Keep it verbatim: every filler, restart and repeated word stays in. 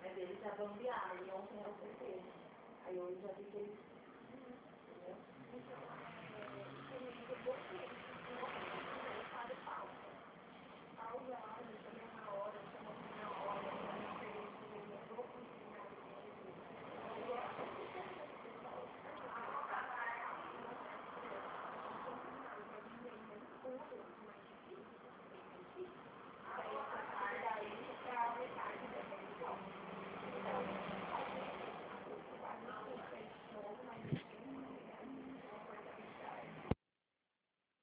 É dele já bambear, e ontem eu fui. Aí hoje já vi que ele. Entendeu?